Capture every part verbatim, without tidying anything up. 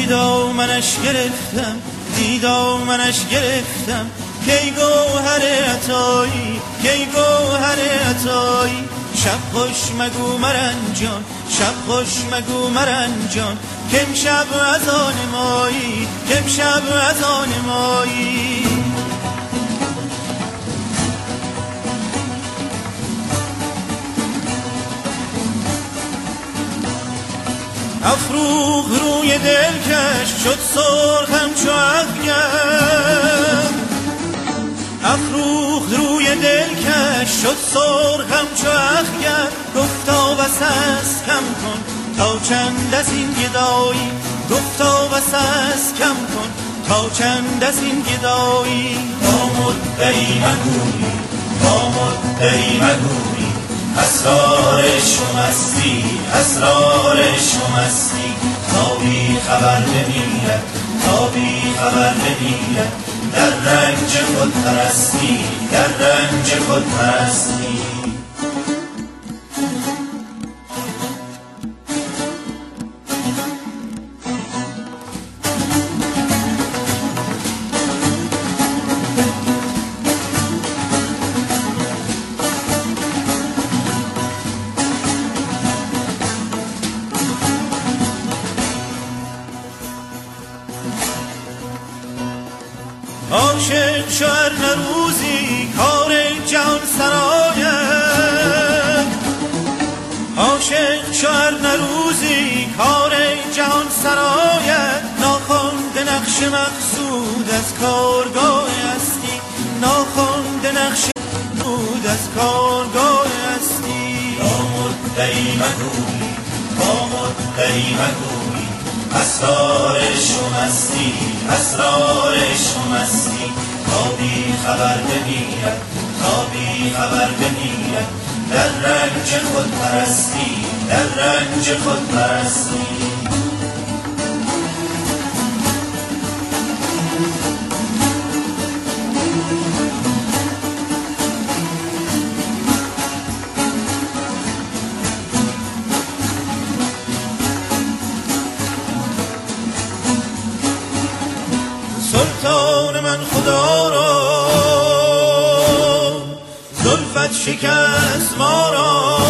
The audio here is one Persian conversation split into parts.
دیدامنش گرفتم دیدامنش گرفتم کی گوهر عطایی کی گوهر عطایی شب خوش مگو مرنجان شب خوش مگو مرنجان کم شب از آن مایی کم شب از آن مایی افروخ روی دلکش شد سرخم چو اخگر افروخ روی دلکش شد سرخم چو اخگر گفتا بس است کم کن تا چند از این گدایی گفتا بس است کم کن تا چند از این گدایی با مدعی مگویی با مدعی مگویی اسرار شمستی اسرار شمستی تا بی خبر بمیرد تا بی خبر بمیرد در رنج خود پرستی در رنج خود پرستی عاشق شهر نروزی کار جهان سرایت عاشق شهر نروزی کار جهان سرایت ناخوانده نقش مقصود از کارگاه هستی ناخوانده نقش مقصود از کارگاه هستی با مدعی مگویی با مدعی مگویی اسرار شمستی اسرار شمستی تا بی خبر بمیرد تا بی خبر بمیرد در رنج خود پرستی در رنج خود پرستی سلطان من خدا را زلفت شکست ما را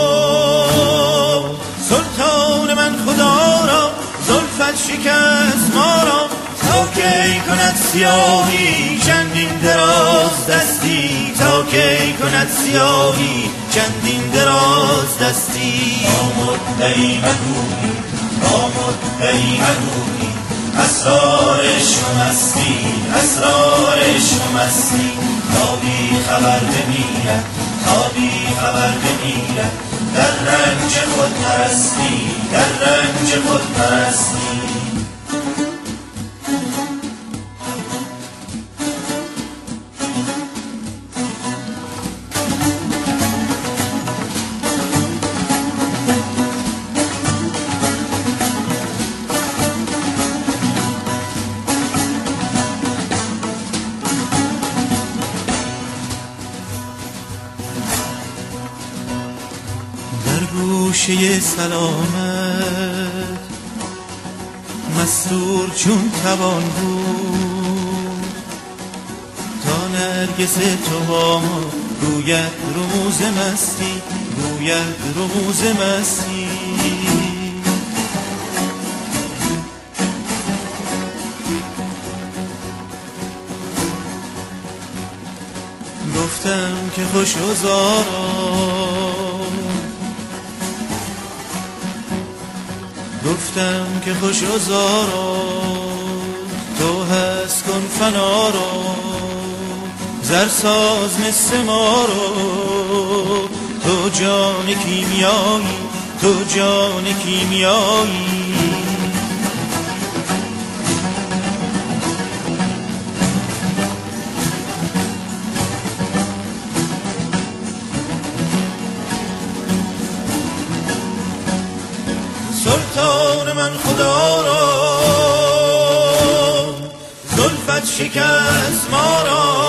سلطان من خدا را زلفت شکست ما را تا کی کند سیاهی چندین دراز دستی تا کی کند سیاهی چندین دراز دستی با مدعی مگویی با مدعی مگویی اسرار شمستی اسرار شمستی تا بی خبر بمیرد تا بی خبر بمیرد در رنج خود پرستی در رنج خود پرستی گوشه سلامت مستور چون توان بود تا نرگس تو با ما گوید رموز مستی گوید رموز مستی گفتم که خوش هزاران گفتم که خوش هزاران تو هست کن فنا رو زرساز مثل ما رو تو جان کیمیایی تو جان کیمیایی سلطان من خدا را زلفت شکست ما را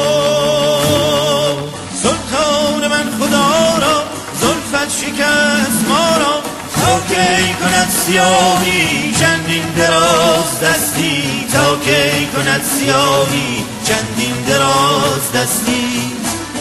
سلطان من خدا را زلفت شکست ما را تا کی کند سیاهی چندین دراز دستی تا کی کند سیاهی چندین دراز دستی.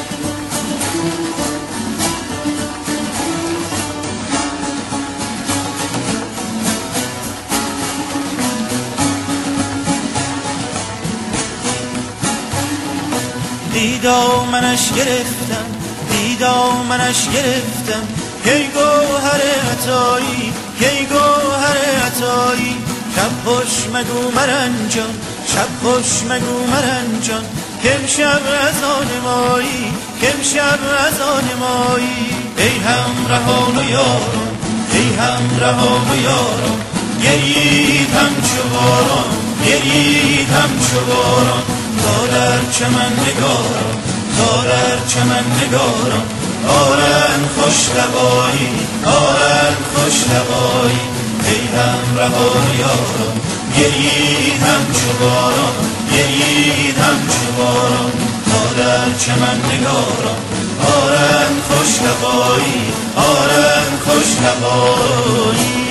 دیدا منش گرفتم دیدا منش گرفتم کی گوهر عطایی کی گوهر عطایی. شب خوش مگو مرنجان شب خوش مگو مرنجان که امشب از آن مایی که امشب از آن مایی. ای همراهان و یاران ای همراهان و یاران گرید همچو باران گرید همچو باران. تا در چمن نگاران تا در چمن نگاران آرن خوش لقایی آرن خوش لقایی. ای همراهان و یاران گرید همچو باران گرید همچو باران. تا در چمن نگاران آرن خوش لقایی آرن خوش لقایی.